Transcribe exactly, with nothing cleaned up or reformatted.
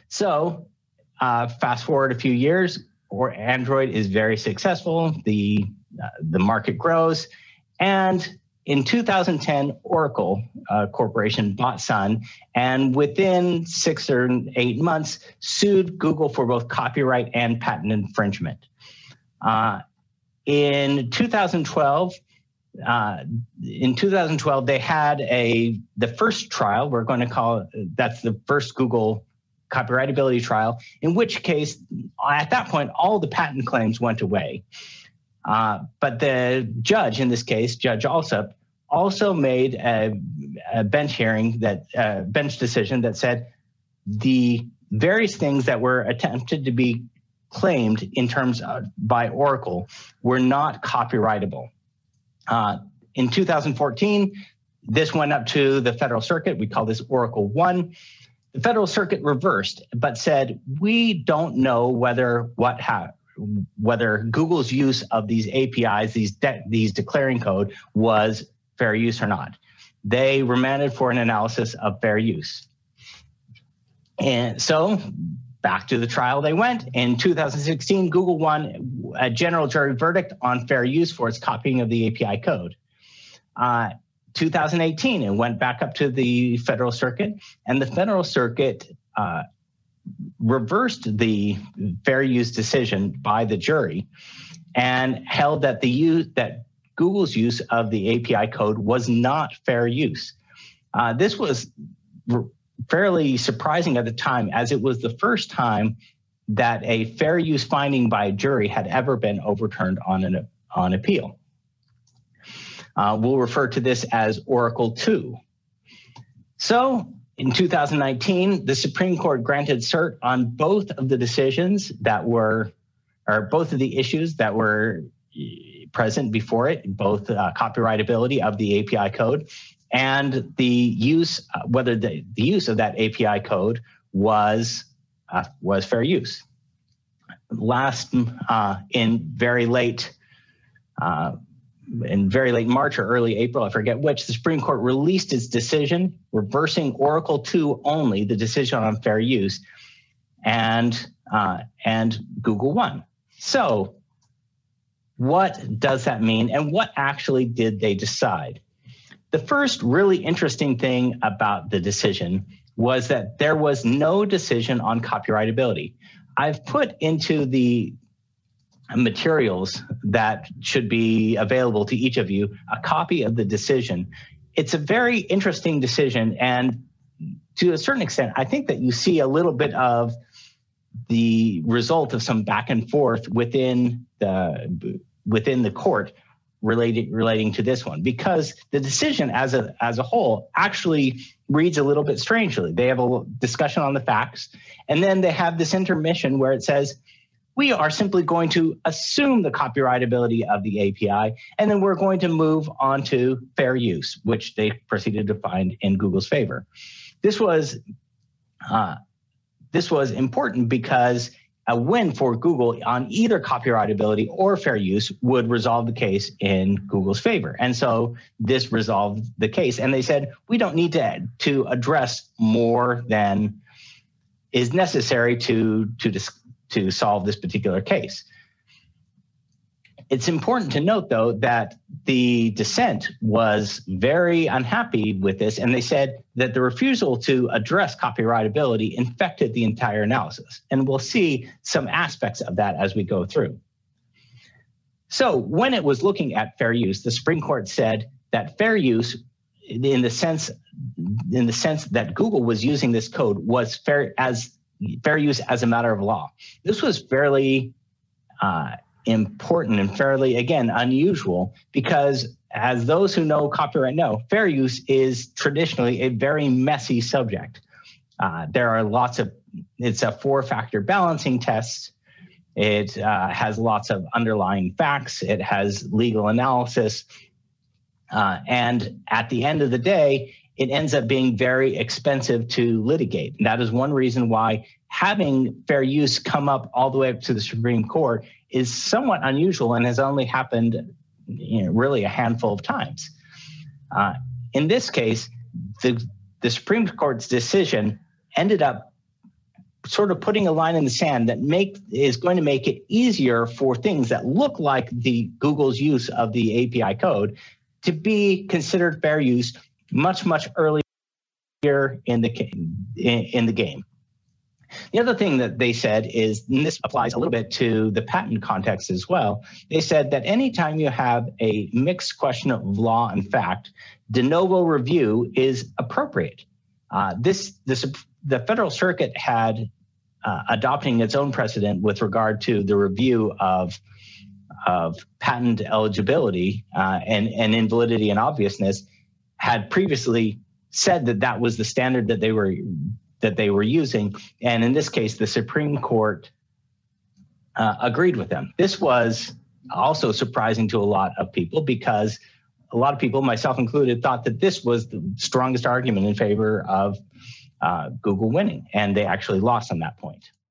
So uh, fast forward a few years, or Android is very successful. The, uh, the market grows. And in two thousand ten, Oracle uh, Corporation bought Sun, and within six or eight months, sued Google for both copyright and patent infringement. Uh, in two thousand twelve, uh, in two thousand twelve, they had a the first trial. We're going to call it, that's the first Google copyrightability trial. In which case, at that point, all the patent claims went away. Uh, but the judge in this case, Judge Alsup, also made a, a bench hearing that uh, bench decision that said the various things that were attempted to be claimed in terms of by Oracle were not copyrightable. Uh, in two thousand fourteen, this went up to the Federal Circuit. We call this Oracle One. The Federal Circuit reversed, but said we don't know whether what happened. whether Google's use of these A P Is, these de these declaring code, was fair use or not. They remanded for an analysis of fair use. And so back to the trial they went. In two thousand sixteen, Google won a general jury verdict on fair use for its copying of the A P I code. Uh, two thousand eighteen, it went back up to the Federal Circuit, and the Federal Circuit uh, reversed the fair use decision by the jury and held that the use that Google's use of the A P I code was not fair use. Uh, this was fairly surprising at the time, as it was the first time that a fair use finding by a jury had ever been overturned on an on appeal. Uh, we'll refer to this as Oracle two. So in two thousand nineteen, the Supreme Court granted cert on both of the decisions that were, or both of the issues that were present before it, both uh, copyrightability of the A P I code and the use, uh, whether the, the use of that A P I code was, uh, was fair use. Last, uh, in very late, uh, in very late March or early April, I forget which, the Supreme Court released its decision reversing Oracle two only, the decision on fair use, and, uh, and Google won. So what does that mean, and what actually did they decide? The first really interesting thing about the decision was that there was no decision on copyrightability. I've put into the materials that should be available to each of you a copy of the decision. It's a very interesting decision, and to a certain extent, I think that you see a little bit of the result of some back and forth within the within the court relating relating to this one, because the decision as a as a whole actually reads a little bit strangely. They have a discussion on the facts, and then they have this intermission where it says, we are simply going to assume the copyrightability of the A P I, and then we're going to move on to fair use, which they proceeded to find in Google's favor. This was uh, this was important because a win for Google on either copyrightability or fair use would resolve the case in Google's favor. And so this resolved the case. And they said, we don't need to, to address more than is necessary to, to, to solve this particular case. It's important to note, though, that the dissent was very unhappy with this, and they said that the refusal to address copyrightability infected the entire analysis. And we'll see some aspects of that as we go through. So when it was looking at fair use, the Supreme Court said that fair use, in the sense, in the sense that Google was using this code, was fair as fair use as a matter of law. This was fairly uh, important and fairly, again, unusual, because as those who know copyright know, fair use is traditionally a very messy subject. Uh, there are lots of, it's a four-factor balancing test. It uh, has lots of underlying facts. It has legal analysis. Uh, and at the end of the day, it ends up being very expensive to litigate. And that is one reason why having fair use come up all the way up to the Supreme Court is somewhat unusual and has only happened, you know, really a handful of times. Uh, in this case, the, the Supreme Court's decision ended up sort of putting a line in the sand that make is going to make it easier for things that look like the Google's use of the A P I code to be considered fair use much, much earlier in the in, in the game. The other thing that they said is, and this applies a little bit to the patent context as well, they said that anytime you have a mixed question of law and fact, de novo review is appropriate. Uh, this, this, the Federal Circuit had uh, adopting its own precedent with regard to the review of, of patent eligibility uh, and, and invalidity and obviousness, had previously said that that was the standard that they were that they were using. And in this case, the Supreme Court uh, agreed with them. This was also surprising to a lot of people because a lot of people, myself included, thought that this was the strongest argument in favor of uh, Google winning, and they actually lost on that point.